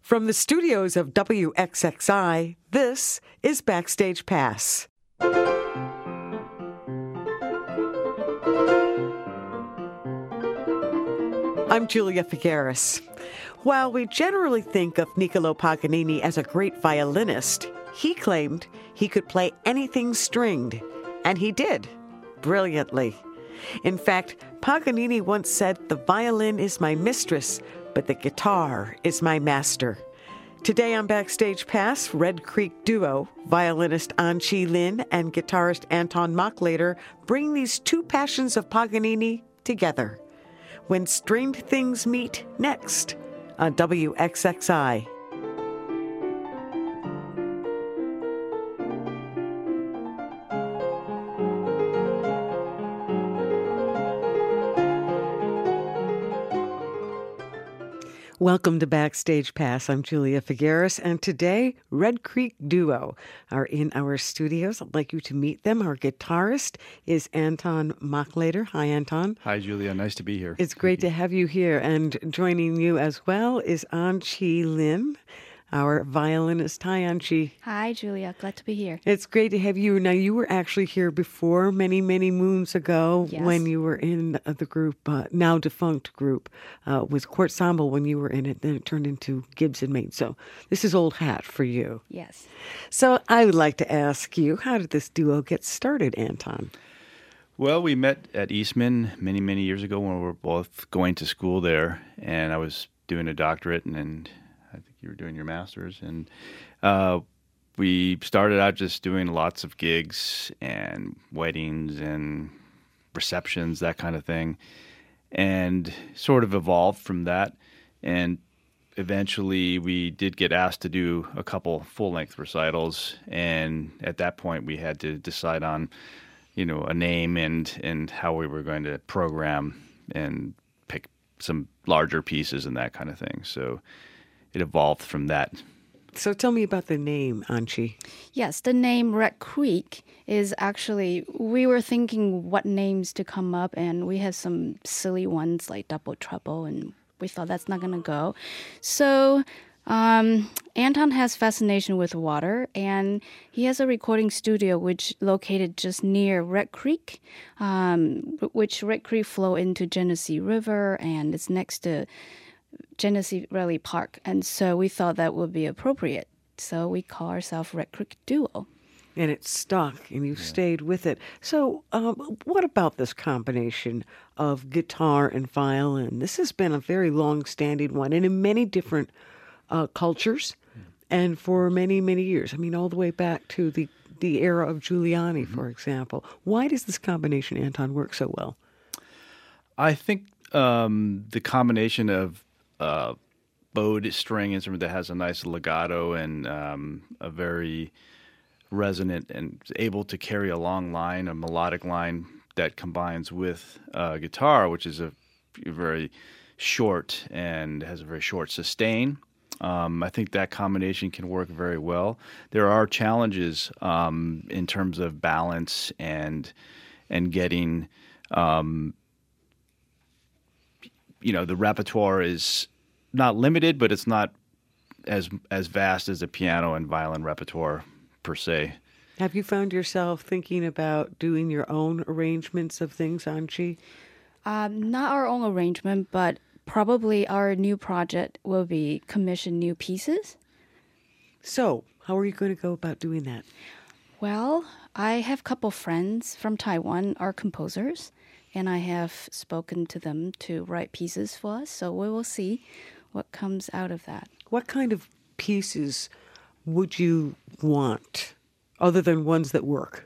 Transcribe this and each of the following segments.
From the studios of WXXI, this is Backstage Pass. I'm Julia Figueres. While we generally think of Niccolò Paganini as a great violinist, he claimed he could play anything stringed, and he did, brilliantly. In fact, Paganini once said, "The violin is my mistress, but the guitar is my master." Today on Backstage Pass, Red Creek duo, violinist An-Chi Lin and guitarist Anton Mochlader bring these two passions of Paganini together. When Stringed Things Meet next on WXXI. Welcome to Backstage Pass. I'm Julia Figueres, and today, Red Creek Duo are in our studios. I'd like you to meet them. Our guitarist is Anton Mochlader. Hi, Anton. Hi, Julia. Nice to be here. It's great to have you here. And joining you as well is An-Chi Lin, our violinist. Hi, An-Chi. Hi, Julia. Glad to be here. It's great to have you. Now, you were actually here before many, many moons ago. Yes. When you were in the group, now defunct group, with Court Ensemble when you were in it. Then it turned into Gibson Mate. So this is old hat for you. Yes. So I would like to ask you, how did this duo get started, Anton? Well, we met at Eastman many, many years ago when we were both going to school there, and I was doing a doctorate, and I think you were doing your master's, and we started out just doing lots of gigs and weddings and receptions, that kind of thing, and sort of evolved from that. And eventually we did get asked to do a couple full-length recitals, and at that point we had to decide on, a name and how we were going to program and pick some larger pieces and that kind of thing. So it evolved from that. So tell me about the name, An-Chi. Yes, the name Red Creek is actually, we were thinking what names to come up, and we had some silly ones like Double Trouble, and we thought that's not going to go. So Anton has fascination with water, and he has a recording studio which located just near Red Creek, which Red Creek flow into Genesee River, and it's next to Genesee Rally Park. And so we thought that would be appropriate. So we call ourselves Red Creek Duo. And it stuck, and you've stayed with it. So what about this combination of guitar and violin? This has been a very long-standing one, and in many different cultures, and for many, many years. I mean, all the way back to the era of Giuliani, for example. Why does this combination, Anton, work so well? I think the combination of bowed string instrument that has a nice legato and a very resonant and able to carry a long line, a melodic line that combines with guitar, which is a very short and has a very short sustain. I think that combination can work very well. There are challenges in terms of balance and getting, the repertoire is not limited, but it's not as vast as a piano and violin repertoire per se. Have you found yourself thinking about doing your own arrangements of things, An-Chi? Not our own arrangement, but probably our new project will be commission new pieces. So, how are you going to go about doing that? Well, I have a couple friends from Taiwan, are composers, and I have spoken to them to write pieces for us. So we will see what comes out of that. What kind of pieces would you want, other than ones that work?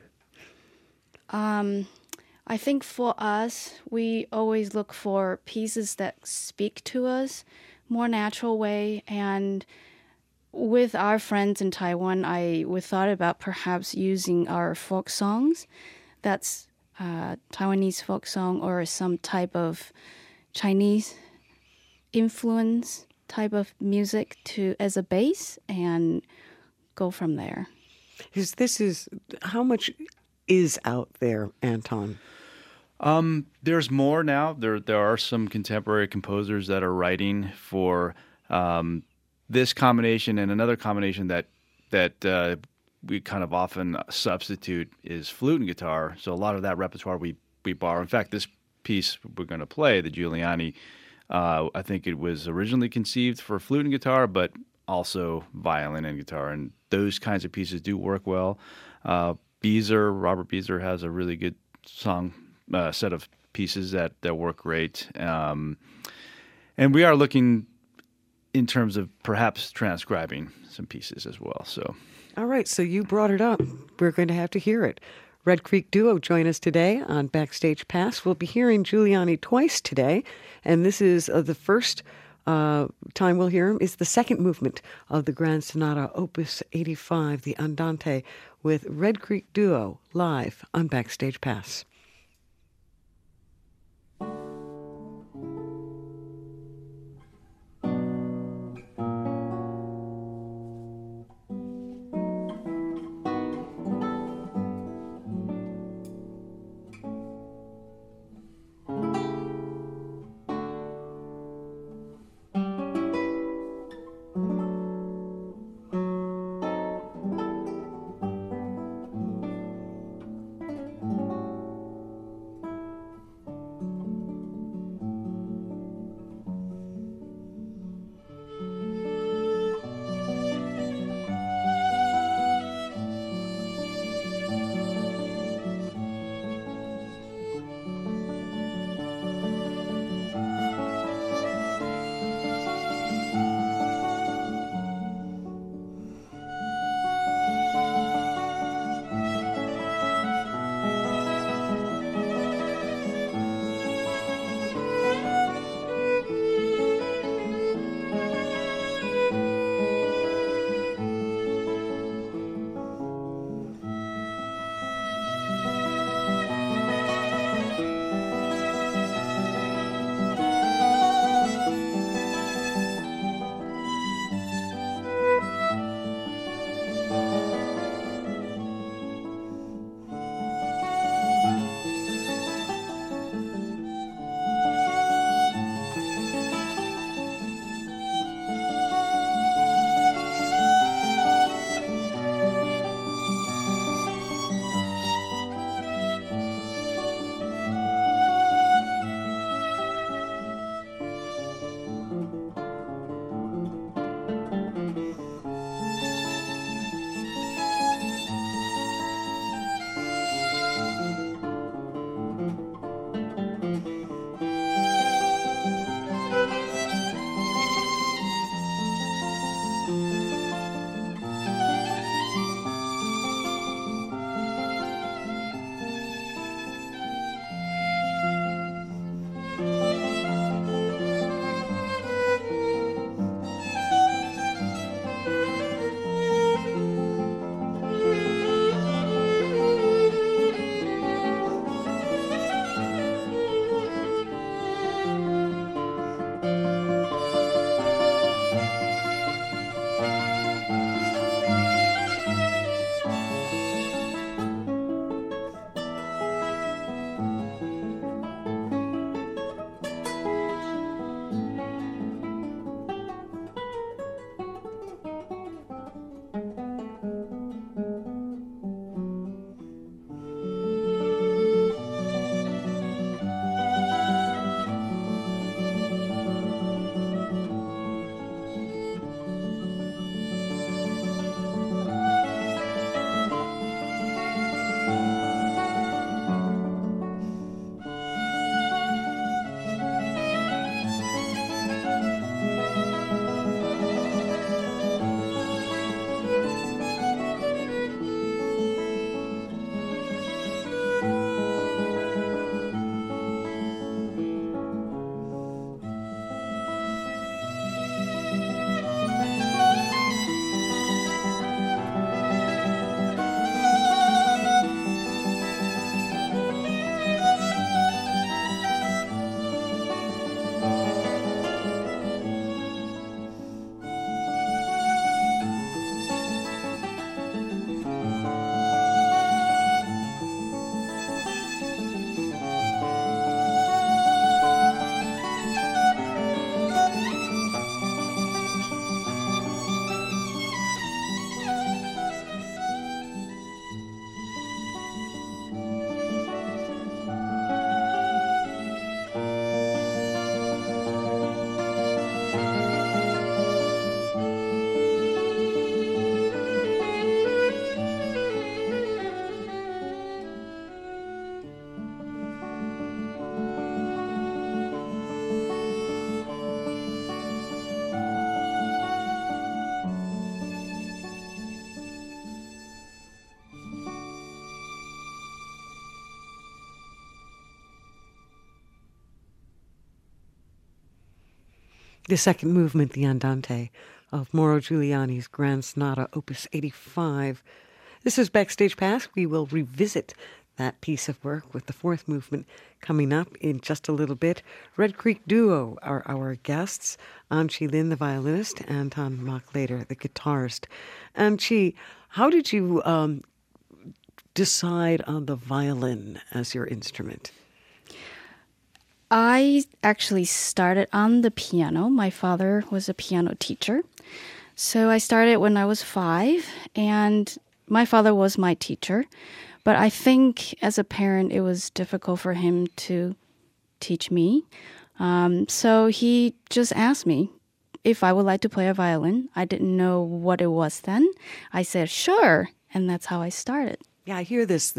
I think for us, we always look for pieces that speak to us more natural way. And with our friends in Taiwan, we thought about perhaps using our folk songs. That's Taiwanese folk song or some type of Chinese influence type of music as a base and go from there. How much is out there, Anton? There's more now. There are some contemporary composers that are writing for this combination and another combination that we kind of often substitute is flute and guitar. So a lot of that repertoire we borrow. In fact, this piece we're going to play, the Giuliani, I think it was originally conceived for flute and guitar, but also violin and guitar. And those kinds of pieces do work well. Robert Beezer has a really good song set of pieces that work great. And we are looking in terms of perhaps transcribing some pieces as well. So, all right, so you brought it up. We're going to have to hear it. Red Creek Duo join us today on Backstage Pass. We'll be hearing Giuliani twice today, and this is the first time we'll hear him is the second movement of the Grand Sonata, Opus 85, the Andante, with Red Creek Duo live on Backstage Pass. The second movement, the Andante, of Mauro Giuliani's Grand Sonata, Opus 85. This is Backstage Pass. We will revisit that piece of work with the fourth movement coming up in just a little bit. Red Creek Duo are our guests. Anchi Lin, the violinist, Anton Mochlader, the guitarist. Anchi, how did you decide on the violin as your instrument? I actually started on the piano. My father was a piano teacher. So I started when I was 5, and my father was my teacher. But I think as a parent, it was difficult for him to teach me. So he just asked me if I would like to play a violin. I didn't know what it was then. I said, sure. And that's how I started. Yeah, I hear this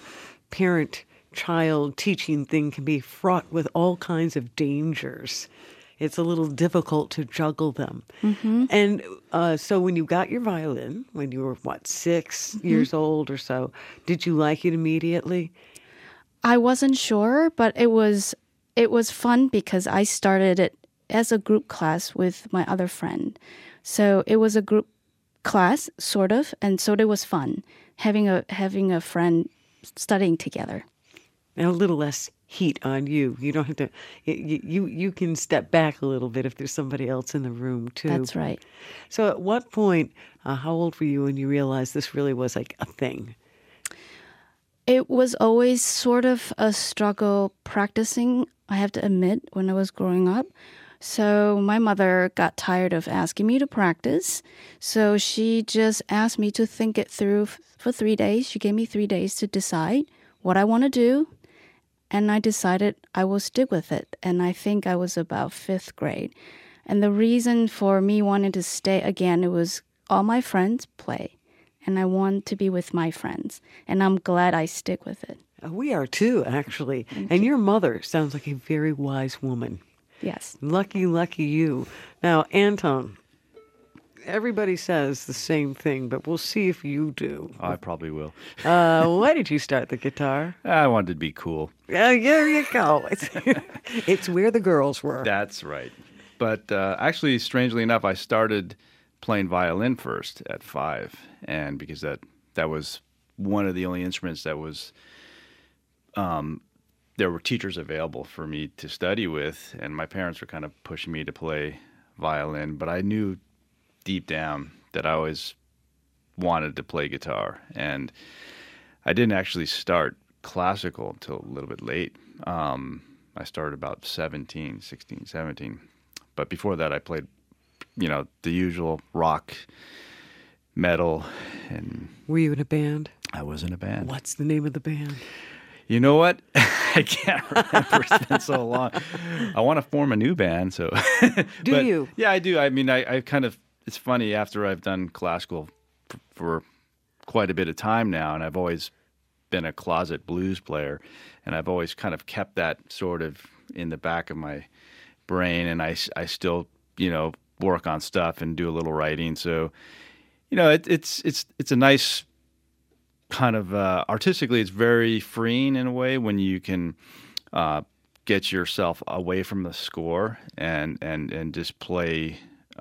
parent-child teaching thing can be fraught with all kinds of dangers. It's a little difficult to juggle them. Mm-hmm. And so when you got your violin, when you were, 6 years old or so, did you like it immediately? I wasn't sure, but it was fun because I started it as a group class with my other friend. So it was a group class, sort of, and so it was fun having a friend studying together. And a little less heat on you. You don't have to. You can step back a little bit if there's somebody else in the room too. That's right. So, at what point? How old were you when you realized this really was like a thing? It was always sort of a struggle practicing. I have to admit, when I was growing up. So my mother got tired of asking me to practice. So she just asked me to think it through for 3 days. She gave me 3 days to decide what I want to do. And I decided I will stick with it. And I think I was about 5th grade. And the reason for me wanting to stay again, it was all my friends play. And I want to be with my friends. And I'm glad I stick with it. We are too, actually. And your mother sounds like a very wise woman. Yes. Lucky you. Now, Anton, everybody says the same thing, but we'll see if you do. I probably will. Why did you start the guitar? I wanted to be cool. There you go. It's where the girls were. That's right. But actually, strangely enough, I started playing violin first at 5, and because that was one of the only instruments that was there were teachers available for me to study with, and my parents were kind of pushing me to play violin, but I knew deep down that I always wanted to play guitar, and I didn't actually start classical until a little bit late. I started about 16, 17, but before that I played, the usual rock, metal, and... Were you in a band? I was in a band. What's the name of the band? You know what? I can't remember. It's been so long. I want to form a new band. So, Do you? Yeah, I do. I mean, I kind of. It's funny. After I've done classical for quite a bit of time now, and I've always been a closet blues player, and I've always kind of kept that sort of in the back of my brain, and I still work on stuff and do a little writing. So, it's a nice. Kind of artistically, it's very freeing in a way when you can get yourself away from the score and just play,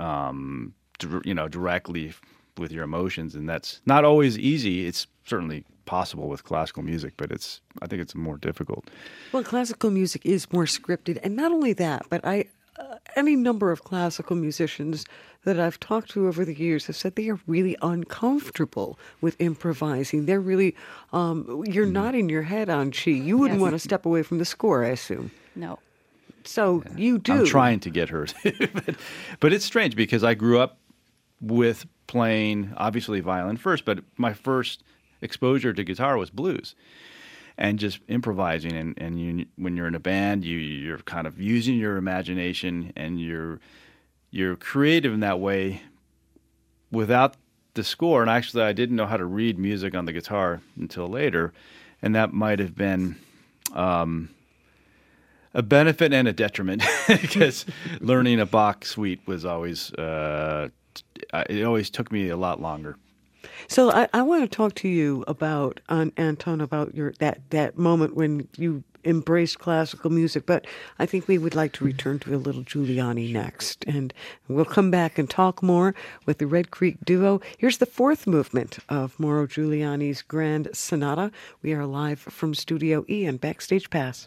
directly with your emotions, and that's not always easy. It's certainly possible with classical music, but I think it's more difficult. Well, classical music is more scripted, and not only that, but any number of classical musicians that I've talked to over the years have said they are really uncomfortable with improvising. They're really, you're nodding your head on Chi. You wouldn't want to step away from the score, I assume. No. So you do. I'm trying to get her to, but it's strange because I grew up with playing, obviously, violin first, but my first exposure to guitar was blues. And just improvising, and when you're in a band, you're kind of using your imagination, and you're creative in that way without the score. And actually, I didn't know how to read music on the guitar until later, and that might have been a benefit and a detriment because learning a Bach suite was always it always took me a lot longer. So I want to talk to you about, Anton, about that moment when you embraced classical music, but I think we would like to return to a little Giuliani next. And we'll come back and talk more with the Red Creek Duo. Here's the fourth movement of Mauro Giuliani's Grand Sonata. We are live from Studio E and Backstage Pass.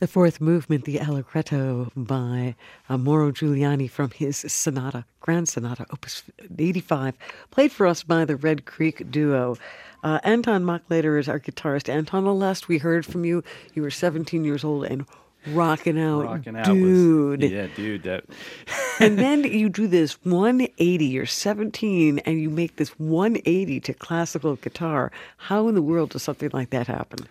The fourth movement, the Allegretto by Mauro Giuliani from his sonata, Grand Sonata, Opus 85, played for us by the Red Creek Duo. Anton Mochlader is our guitarist. Anton, the last we heard from you, you were 17 years old and rocking out, dude. Yeah, dude. That. And then you do this 180. You're 17, and you make this 180 to classical guitar. How in the world does something like that happen?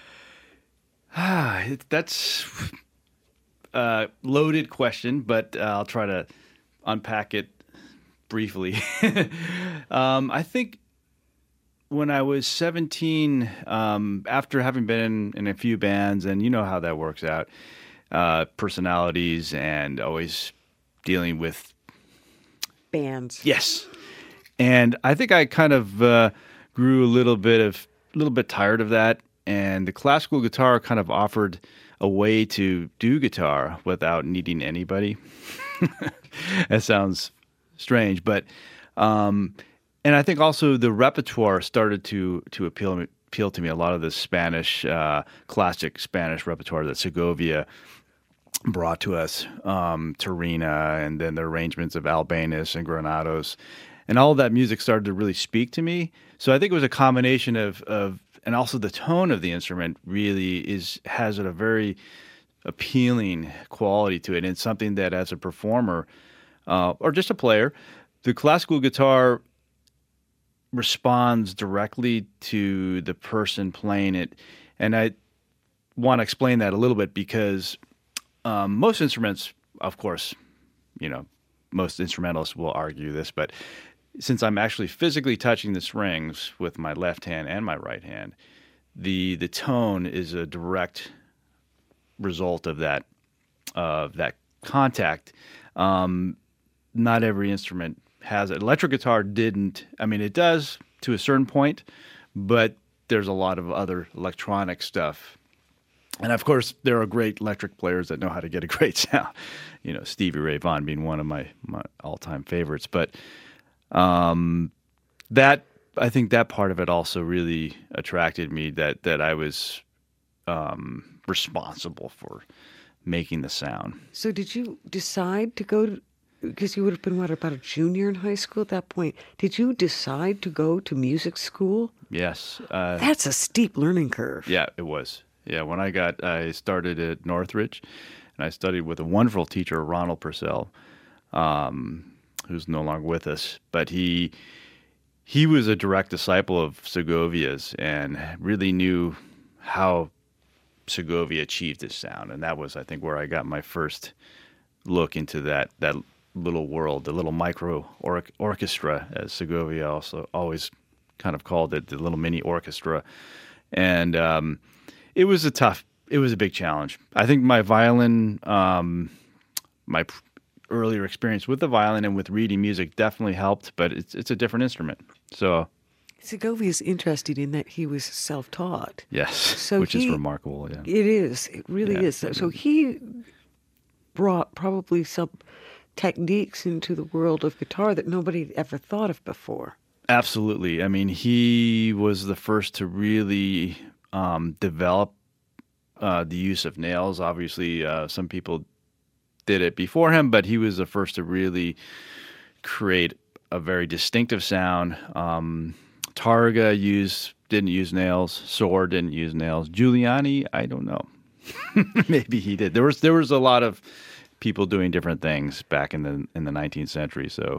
That's a loaded question, but I'll try to unpack it briefly. I think when I was 17, after having been in a few bands, and you know how that works out, personalities and always dealing with Bands. Yes. And I think I kind of grew a little bit tired of that. And the classical guitar kind of offered a way to do guitar without needing anybody. That sounds strange, but and I think also the repertoire started to appeal to me. A lot of the Spanish classic Spanish repertoire that Segovia brought to us, Tarina, and then the arrangements of Albéniz and Granados, and all of that music started to really speak to me. So I think it was a combination of and also the tone of the instrument really has a very appealing quality to it. And it's something that as a performer or just a player, the classical guitar responds directly to the person playing it. And I want to explain that a little bit because most instruments, of course, most instrumentalists will argue this, but since I'm actually physically touching the strings with my left hand and my right hand, the tone is a direct result of that contact. Not every instrument has it. Electric guitar didn't. I mean, it does to a certain point, but there's a lot of other electronic stuff. And of course, there are great electric players that know how to get a great sound. Stevie Ray Vaughan being one of my all-time favorites, but. I think that part of it also really attracted me, that I was responsible for making the sound. So did you decide to go, because you would have been, about a junior in high school at that point, did you decide to go to music school? Yes. That's a steep learning curve. Yeah, it was. Yeah, when I started at Northridge, and I studied with a wonderful teacher, Ronald Purcell, who's no longer with us, but he was a direct disciple of Segovia's and really knew how Segovia achieved his sound. And that was, I think, where I got my first look into that little world, the little micro orchestra, as Segovia also always kind of called it, the little mini orchestra. And it was a big challenge. I think my violin, my earlier experience with the violin and with reading music definitely helped, but it's a different instrument. So Segovia is interesting in that he was self-taught. Yes, which is remarkable. Yeah, it is. It really is. So he brought probably some techniques into the world of guitar that nobody ever thought of before. Absolutely. I mean, he was the first to really develop the use of nails. Obviously, some people did it before him, but he was the first to really create a very distinctive sound. Targa didn't use nails. Sohr didn't use nails. Giuliani, I don't know. Maybe he did. There was a lot of people doing different things back in the 19th century. So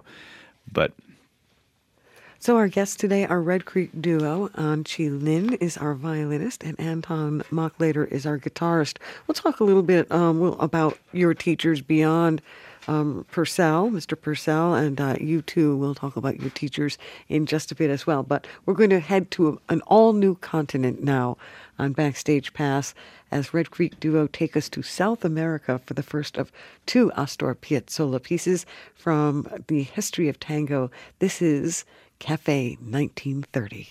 our guests today are Red Creek Duo. Chi Lin is our violinist, and Anton Mochlader is our guitarist. We'll talk a little bit about your teachers beyond Purcell, Mr. Purcell, and you too. We'll talk about your teachers in just a bit as well. But we're going to head to an all-new continent now on Backstage Pass as Red Creek Duo take us to South America for the first of two Astor Piazzolla pieces from the history of tango. This is Cafe 1930.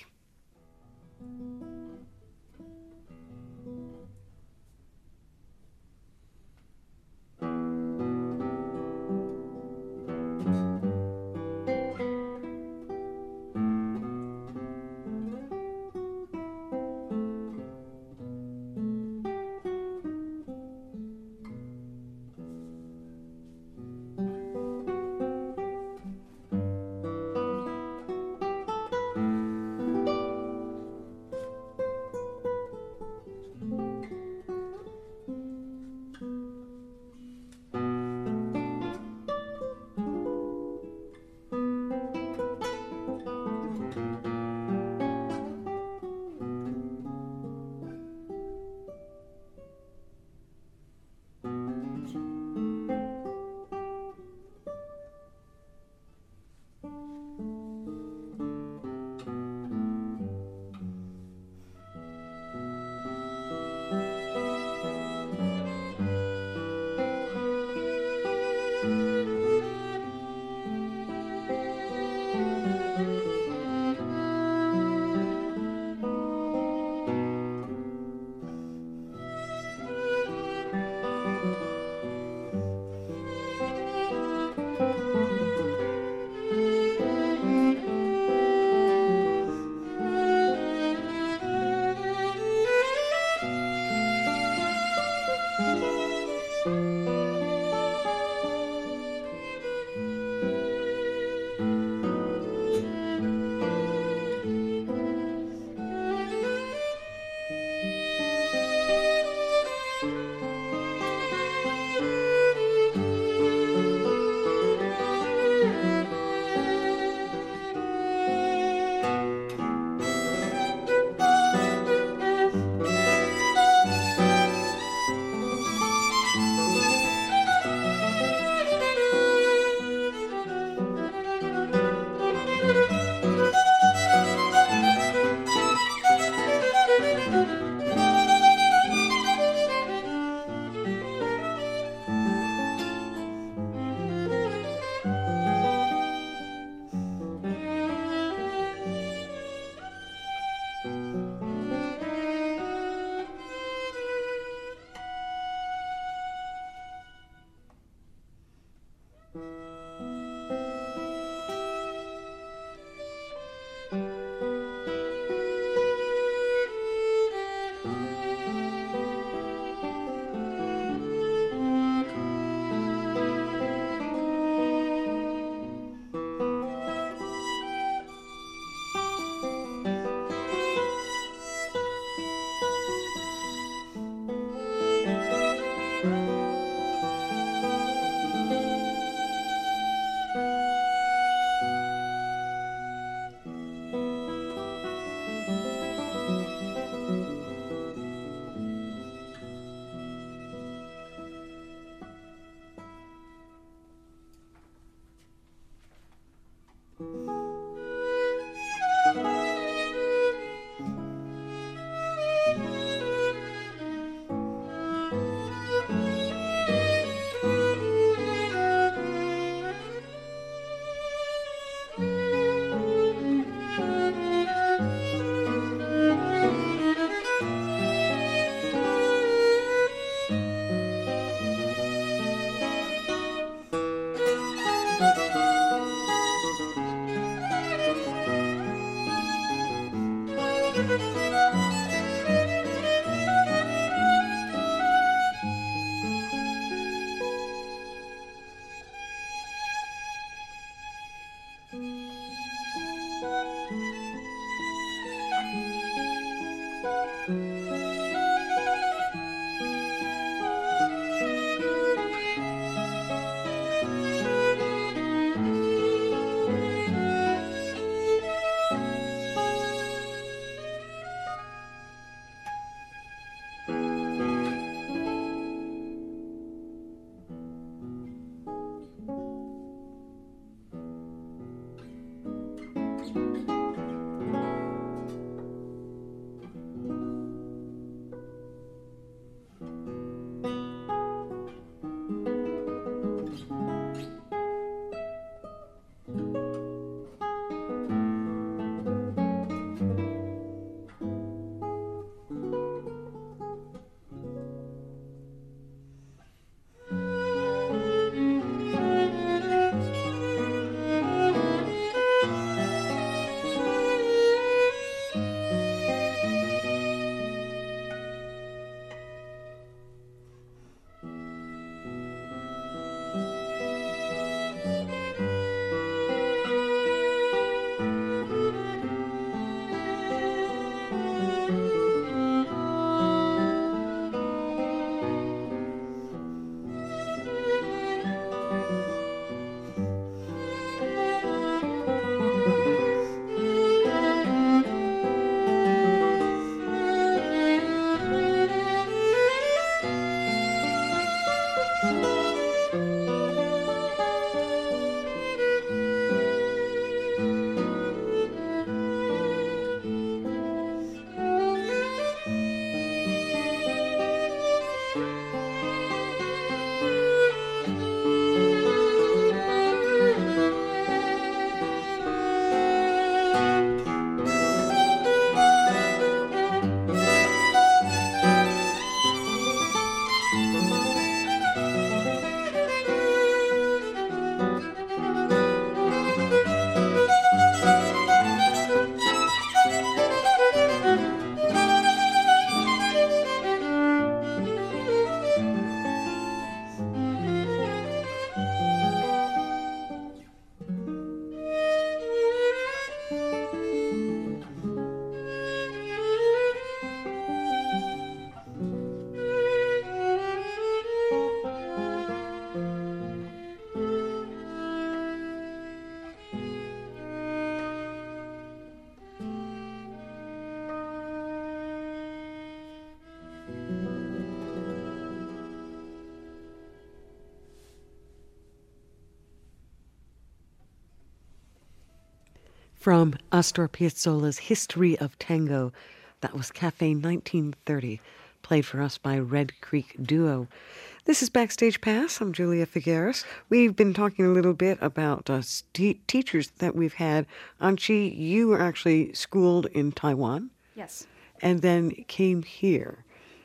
From Astor Piazzolla's History of Tango, that was Cafe 1930, played for us by Red Creek Duo. This is Backstage Pass. I'm Julia Figueres. We've been talking a little bit about teachers that we've had. Anchi, you were actually schooled in Taiwan. Yes. And then came here.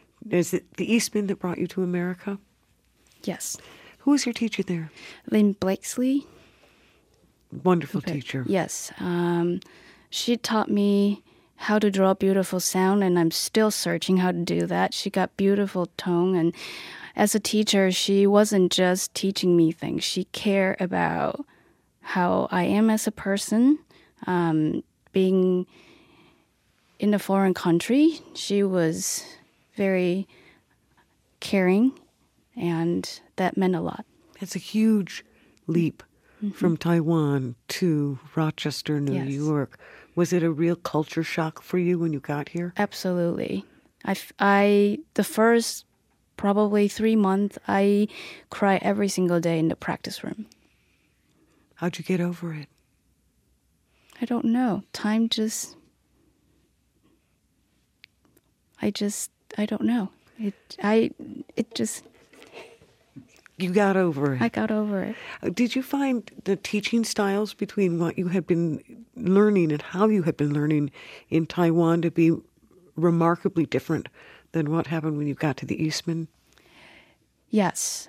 Is it the Eastman that brought you to America? Yes. Who was your teacher there? Lynn Blakesley. Wonderful teacher. Yes. She taught me how to draw beautiful sound, and I'm still searching how to do that. She got beautiful tone, and as a teacher, she wasn't just teaching me things. She cared about how I am as a person. Being in a foreign country, she was very caring, and that meant a lot. It's a huge leap from Taiwan to Rochester, New Yes. York. Was it a real culture shock for you when you got here? Absolutely. The first probably 3 months, I cry every single day in the practice room. How'd you get over it? I don't know. I don't know. You got over it. I got over it. Did you find the teaching styles between what you had been learning and how you had been learning in Taiwan to be remarkably different than what happened when you got to the Eastman? Yes.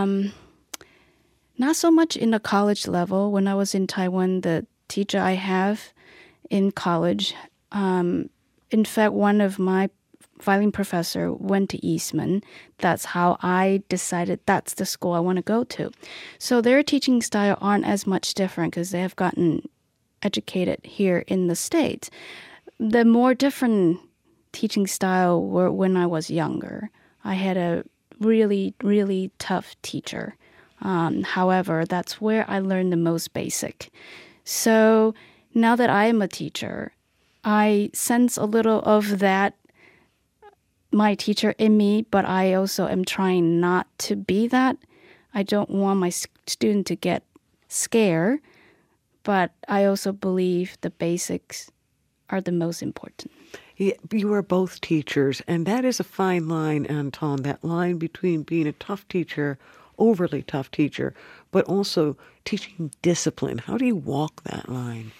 Not so much in the college level. When I was in Taiwan, the teacher I have in college, in fact, one of my violin professor went to Eastman. That's how I decided that's the school I want to go to. So their teaching style aren't as much different because they have gotten educated here in the States. The more different teaching style were when I was younger. I had a really, really tough teacher. However, that's where I learned the most basic. So now that I am a teacher, I sense a little of that my teacher in me, but I also am trying not to be that. I don't want my student to get scared, but I also believe the basics are the most important. You are both teachers, and that is a fine line, Anton, that line between being a tough teacher, overly tough teacher, but also teaching discipline. How do you walk that line?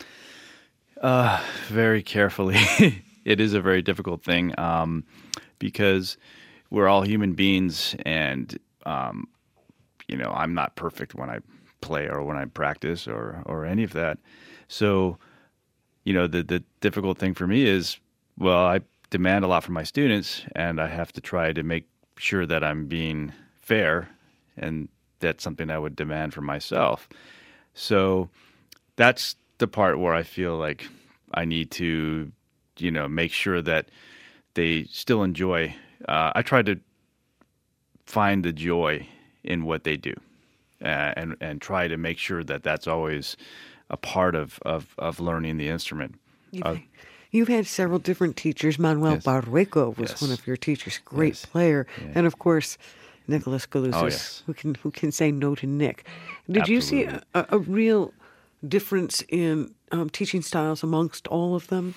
Very carefully. It is a very difficult thing because we're all human beings, and I'm not perfect when I play or when I practice or any of that. So, the difficult thing for me is, well, I demand a lot from my students, and I have to try to make sure that I'm being fair, and that's something I would demand for myself. So that's the part where I feel like I need to, make sure that they still enjoy. I try to find the joy in what they do, and try to make sure that that's always a part of learning the instrument. You've had several different teachers. Manuel Yes. Barrueco was Yes. one of your teachers, great Yes. player, Yeah. and of course Nicholas Galusis, Oh, yes. who can say no to Nick. Did you see Absolutely. a real difference in teaching styles amongst all of them?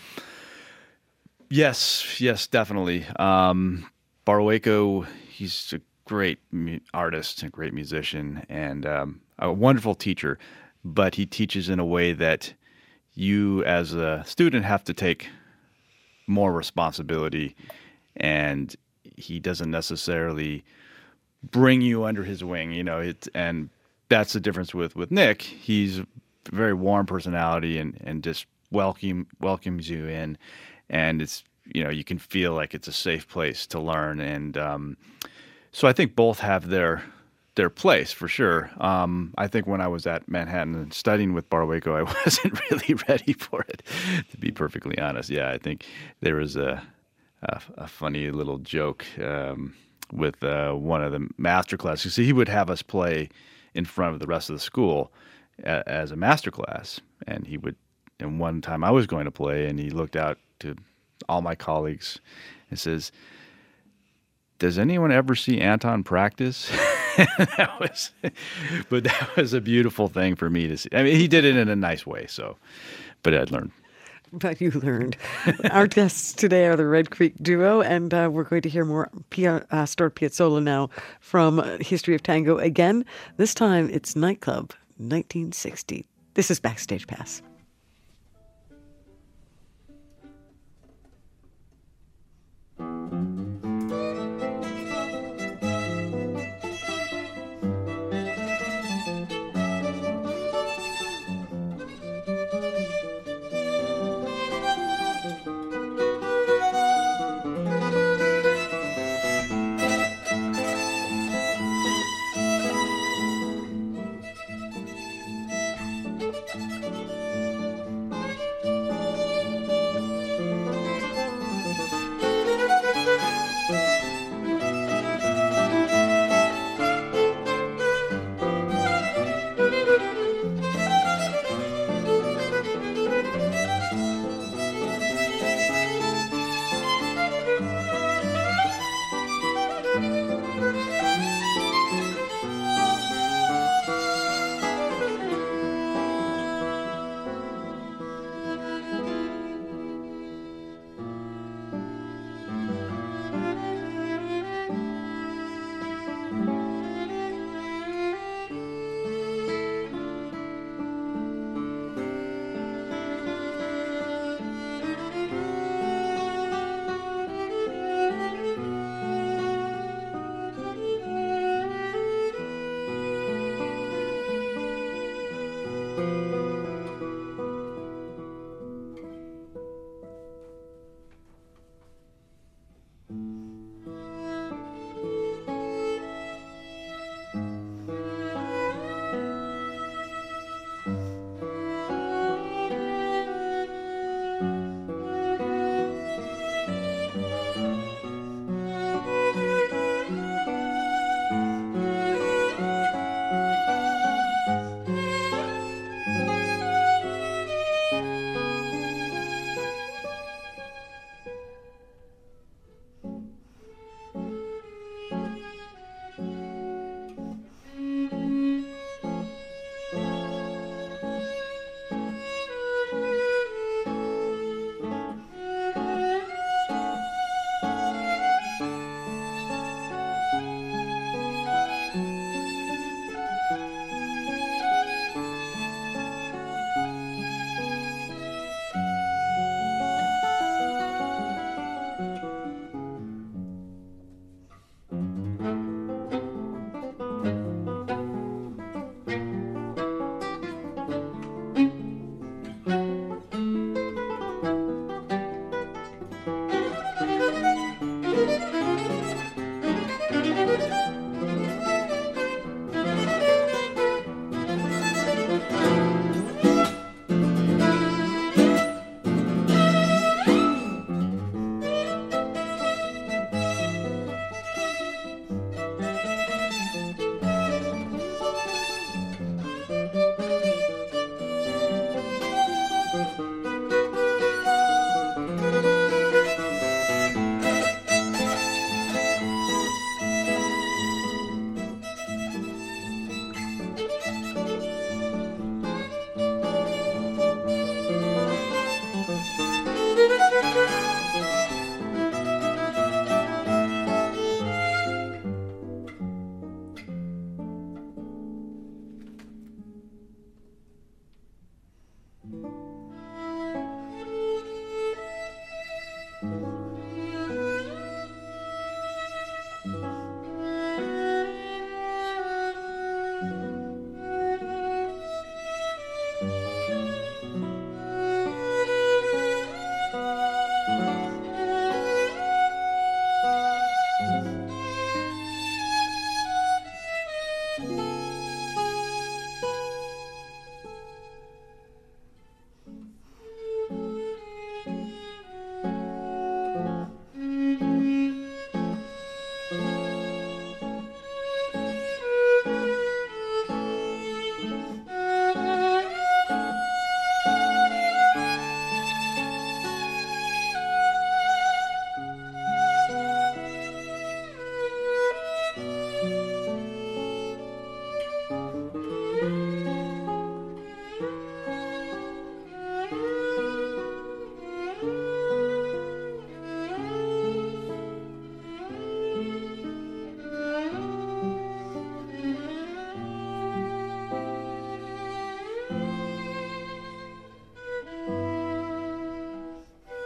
Yes, definitely. Barrueco, he's a great artist, a great musician, and a wonderful teacher. But he teaches in a way that you, as a student, have to take more responsibility, and he doesn't necessarily bring you under his wing. And that's the difference with Nick. He's a very warm personality and just welcomes you in. And it's, you can feel like it's a safe place to learn. And so I think both have their place for sure. I think when I was at Manhattan and studying with Barrueco, I wasn't really ready for it, to be perfectly honest. Yeah, I think there was a funny little joke with one of the master classes. So he would have us play in front of the rest of the school as a master class. And he would, and one time I was going to play, and he looked out to all my colleagues and says, "Does anyone ever see Anton practice?" But that was a beautiful thing for me to see. I mean, he did it in a nice way, but I'd learned. But you learned. Our guests today are the Red Creek Duo, and we're going to hear more Astor Piazzolla now from History of Tango again. This time it's Nightclub 1960. This is Backstage Pass.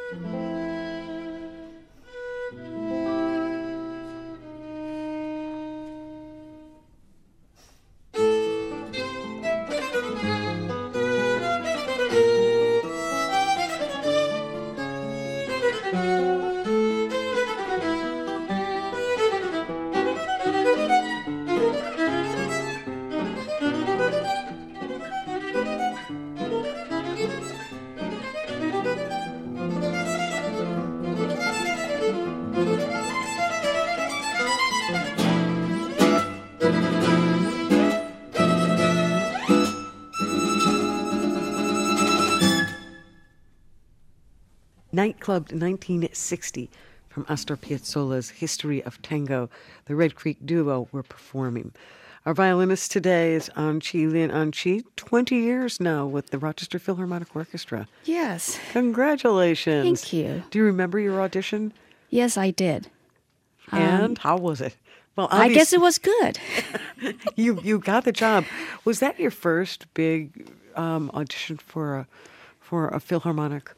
Nightclub 1960 from Astor Piazzolla's History of Tango. The Red Creek Duo were performing. Our violinist today is Anchi Lin. Anchi, 20 years now with the Rochester Philharmonic Orchestra. Yes. Congratulations. Thank you. Do you remember your audition? Yes, I did. And how was it? Well, I guess it was good. you got the job. Was that your first big audition for a Philharmonic?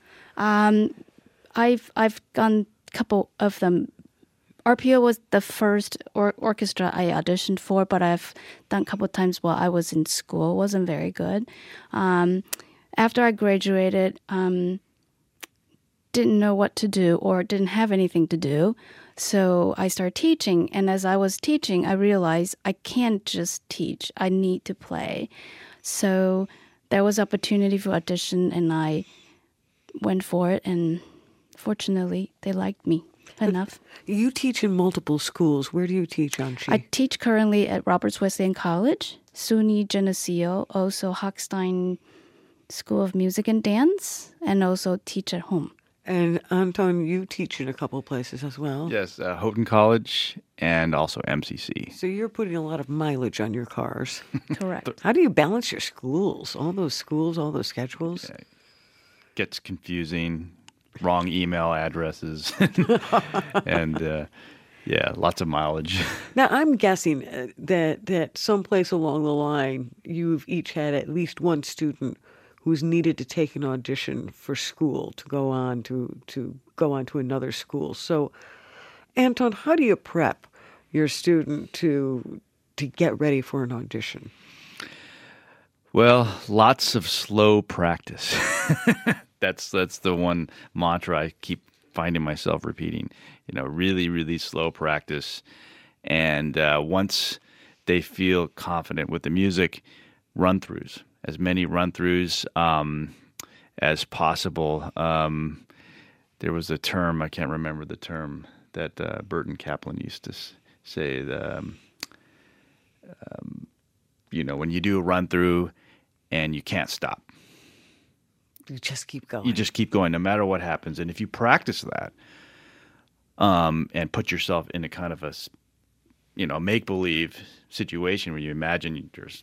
I've done a couple of them. RPO was the first orchestra I auditioned for, but I've done a couple of times while I was in school. It wasn't very good. After I graduated, didn't know what to do or didn't have anything to do. So I started teaching. And as I was teaching, I realized I can't just teach. I need to play. So there was opportunity for audition, and I went for it. And fortunately, they liked me enough. You teach in multiple schools. Where do you teach, Anchi? I teach currently at Roberts Wesleyan College, SUNY Geneseo, also Hochstein School of Music and Dance, and also teach at home. And Anton, you teach in a couple places as well. Yes, Houghton College and also MCC. So you're putting a lot of mileage on your cars. Correct. How do you balance your schools? All those schedules? Yeah. Gets confusing. Wrong email addresses. And lots of mileage. Now, I'm guessing that someplace along the line, you've each had at least one student who's needed to take an audition for school to go on to another school. So, Anton, how do you prep your student to get ready for an audition? Well, lots of slow practice. That's the one mantra I keep finding myself repeating. Really, really slow practice. And once they feel confident with the music, run-throughs. As many run-throughs as possible. There was a term, I can't remember the term, that Burton Kaplan used to say, when you do a run-through and you can't stop. You just keep going. You just keep going no matter what happens. And if you practice that and put yourself in a kind of a, make-believe situation where you imagine there's,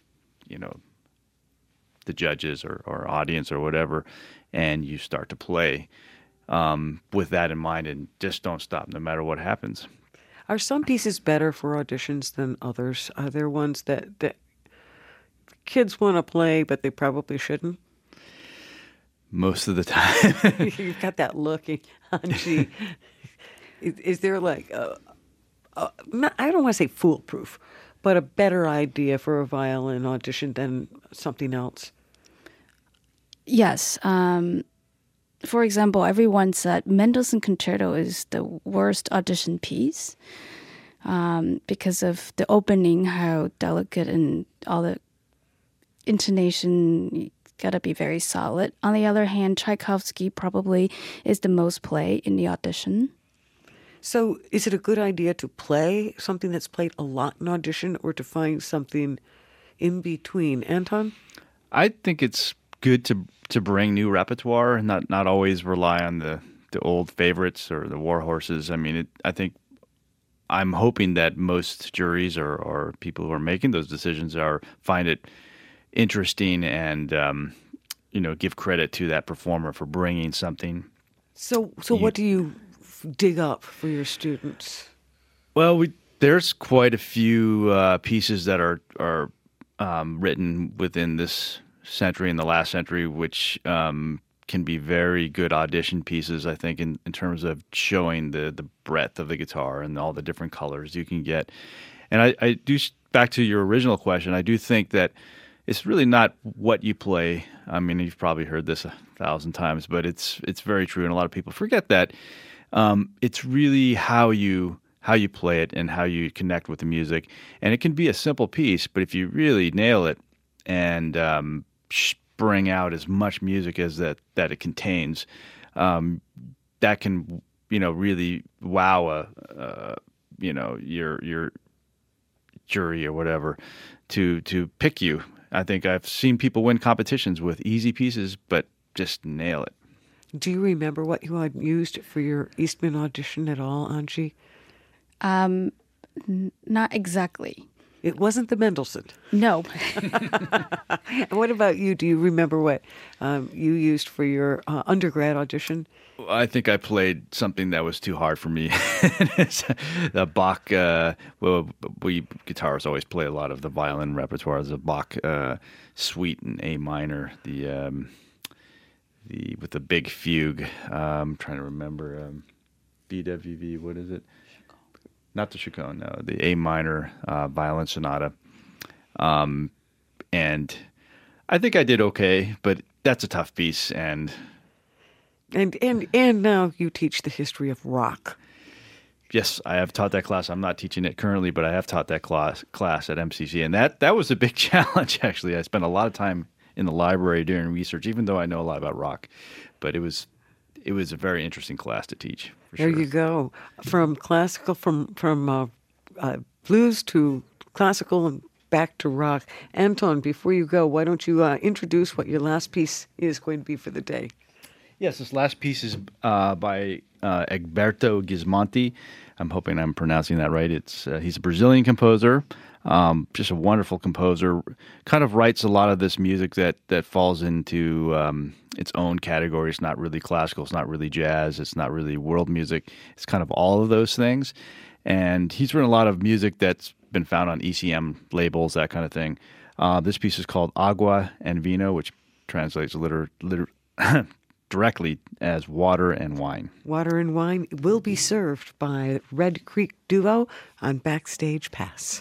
the judges or audience or whatever, and you start to play with that in mind and just don't stop no matter what happens. Are some pieces better for auditions than others? Are there ones that kids want to play but they probably shouldn't? Most of the time. You've got that look, Anchi. Is there like I don't want to say foolproof, but a better idea for a violin audition than something else? Yes. For example, everyone said Mendelssohn Concerto is the worst audition piece because of the opening, how delicate and all the intonation got to be very solid. On the other hand, Tchaikovsky probably is the most played in the audition. So is it a good idea to play something that's played a lot in audition or to find something in between? Anton? I think it's good to bring new repertoire and not always rely on the old favorites or the war horses. I mean, I think I'm hoping that most juries or people who are making those decisions find it interesting and give credit to that performer for bringing something. So what do you dig up for your students? Well, there's quite a few pieces that are written within this century and the last century, which can be very good audition pieces, I think, in terms of showing the breadth of the guitar and all the different colors you can get. And I do, back to your original question, I do think that it's really not what you play. I mean, you've probably heard this 1,000 times, but it's very true, and a lot of people forget that. It's really how you play it and how you connect with the music. And it can be a simple piece, but if you really nail it and bring out as much music as that it contains, that can, really wow your jury or whatever to pick you. I think I've seen people win competitions with easy pieces, but just nail it. Do you remember what you had used for your Eastman audition at all, Angie? Not exactly. It wasn't the Mendelssohn. No. What about you? Do you remember what you used for your undergrad audition? I think I played something that was too hard for me. The Bach, we guitarists always play a lot of the violin repertoire. The Bach suite in A minor, with the big fugue. I'm trying to remember BWV. What is it? Not the Chaconne. No, the A minor violin sonata. And I think I did okay, but that's a tough piece. And now you teach the history of rock. Yes, I have taught that class. I'm not teaching it currently, but I have taught that class at MCC, and that was a big challenge. Actually, I spent a lot of time in the library doing research, even though I know a lot about rock. But it was a very interesting class to teach. There you go, from classical, from blues to classical and back to rock. Anton, before you go, why don't you introduce what your last piece is going to be for the day? Yes, this last piece is by Egberto Gismonti. I'm hoping I'm pronouncing that right. He's a Brazilian composer, just a wonderful composer. Kind of writes a lot of this music that falls into its own category. It's not really classical. It's not really jazz. It's not really world music. It's kind of all of those things. And he's written a lot of music that's been found on ECM labels, that kind of thing. This piece is called Agua and Vino, which translates directly as water and wine. Water and wine will be served by Red Creek Duo on Backstage Pass.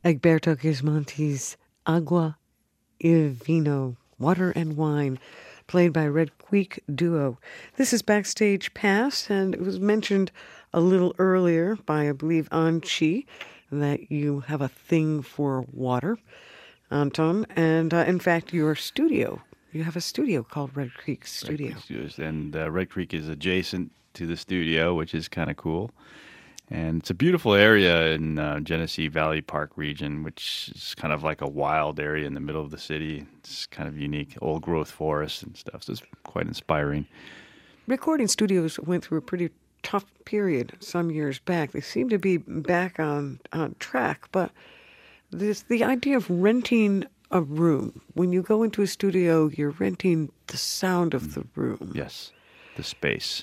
Egberto Gismonti's Agua y Vino, Water and Wine, played by Red Creek Duo. This is Backstage Pass, and it was mentioned a little earlier by, I believe, Anchi, that you have a thing for water, Anton, and in fact, your studio. You have a studio called Red Creek Studio. Red Creek Studios. And Red Creek is adjacent to the studio, which is kind of cool. And it's a beautiful area in Genesee Valley Park region, which is kind of like a wild area in the middle of the city. It's kind of unique, old growth forest and stuff. So it's quite inspiring. Recording studios went through a pretty tough period some years back. They seem to be back on track, but the idea of renting a room. When you go into a studio, you're renting the sound of the room. Yes, the space.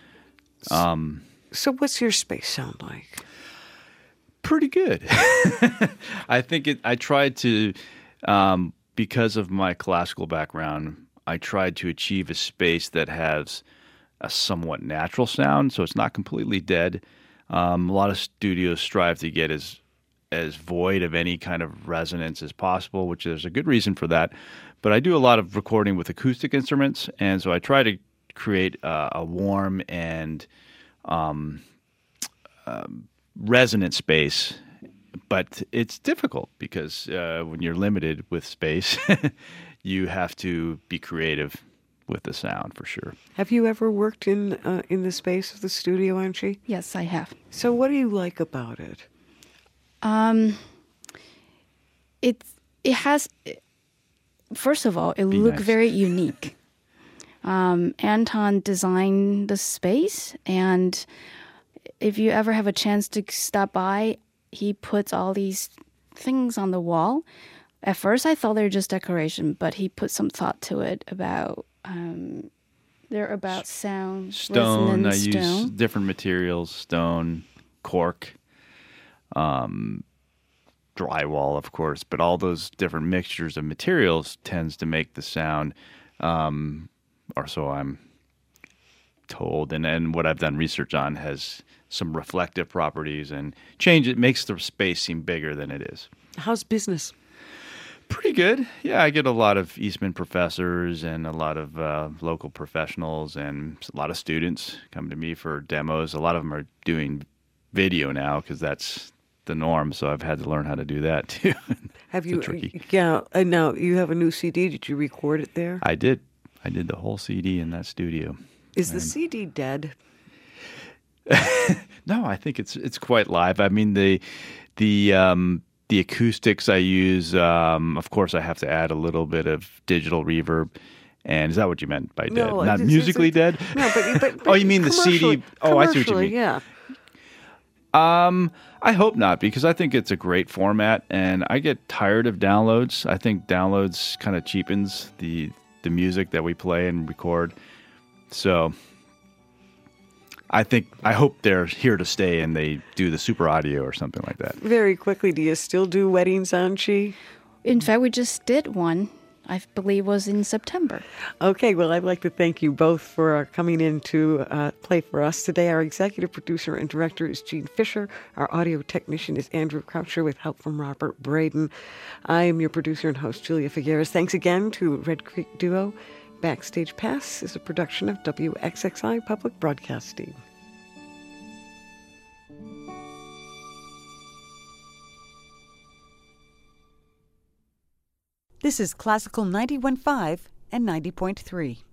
So what's your space sound like? Pretty good. I think I tried to, because of my classical background, I tried to achieve a space that has a somewhat natural sound, so it's not completely dead. A lot of studios strive to get as void of any kind of resonance as possible, which there's a good reason for that. But I do a lot of recording with acoustic instruments, and so I try to create a warm and resonant space. But it's difficult because when you're limited with space, you have to be creative with the sound for sure. Have you ever worked in the space of the studio, Anchi? Yes, I have. So what do you like about it? It has, first of all, it looks very unique. Anton designed the space, and if you ever have a chance to stop by, he puts all these things on the wall. At first, I thought they were just decoration, but he put some thought to it about they're about sound, stone. I stone. use different materials: stone, cork. Drywall, of course, but all those different mixtures of materials tends to make the sound, or so I'm told. And what I've done research on has some reflective properties and it makes the space seem bigger than it is. How's business? Pretty good. Yeah, I get a lot of Eastman professors and a lot of local professionals and a lot of students come to me for demos. A lot of them are doing video now because that's the norm, so I've had to learn how to do that too. Have you? Yeah. Now you have a new CD. Did you record it there? I did. I did the whole CD in that studio. Is the CD dead? No, I think it's quite live. I mean the acoustics I use. Of course, I have to add a little bit of digital reverb. And is that what you meant by dead? No, not musically dead? No, but oh, you mean the CD? Oh, I see what you mean. Yeah. I hope not, because I think it's a great format, and I get tired of downloads. I think downloads kind of cheapens the music that we play and record. So I hope they're here to stay and they do the super audio or something like that. Very quickly, do you still do weddings, Anchi? In fact, we just did one. I believe was in September. Okay, well, I'd like to thank you both for coming in to play for us today. Our executive producer and director is Gene Fisher. Our audio technician is Andrew Croucher with help from Robert Braden. I am your producer and host, Julia Figueres. Thanks again to Red Creek Duo. Backstage Pass is a production of WXXI Public Broadcasting. This is Classical 91.5 and 90.3.